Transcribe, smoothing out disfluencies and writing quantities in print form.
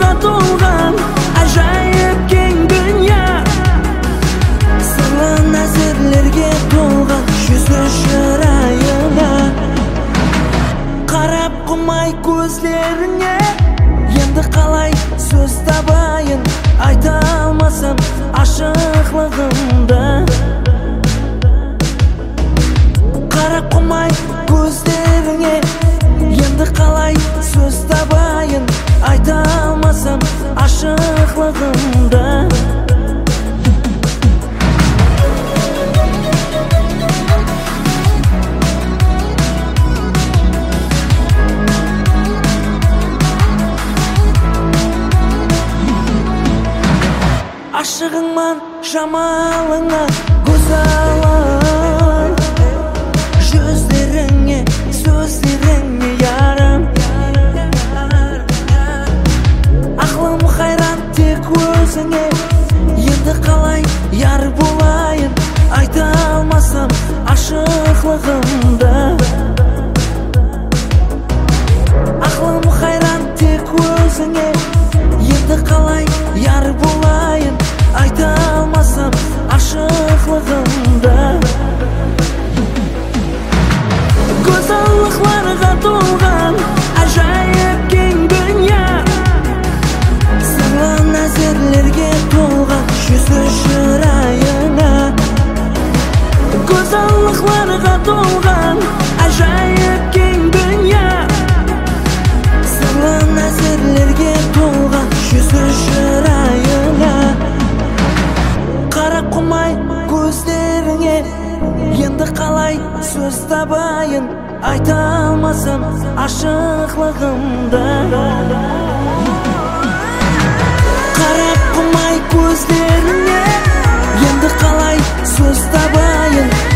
сырларға толған ажайып кең дүния, сырлы нәзірлерге толған жүзі шырайына. Қарап қумай көздеріңе, енді қалай сөз табайын, айта алмасам ашықлығымды. Қарап қумай көздеріңе, енді қалай сөз табайын, айта алмасам ашықлығымды. Ашығыңман жамалыңа көзалын, жүздеріңе, сөздеріңе ярым. Ақлым қайран тек өзіңе, енді қалай яр болайын, айта алмасам ашықлығымды. Ақлым қайран тек өзіңе, енді қалай яр болайын, айта алмасам ашықлығымды. Көзаллықларға толған ажайып кең дүния, сырлы нәзірлерге толған жүзі шырайына. Көзаллықларға толған ажайып кең дүния, сырлы нәзірлерге толған жүзі шырайына. Қарап қумай көздеріңе, енді қалай сөз табайын, айта алмасам ашықлығымды. Қарап қумай көздеріңе, енді қалай сөз табайын,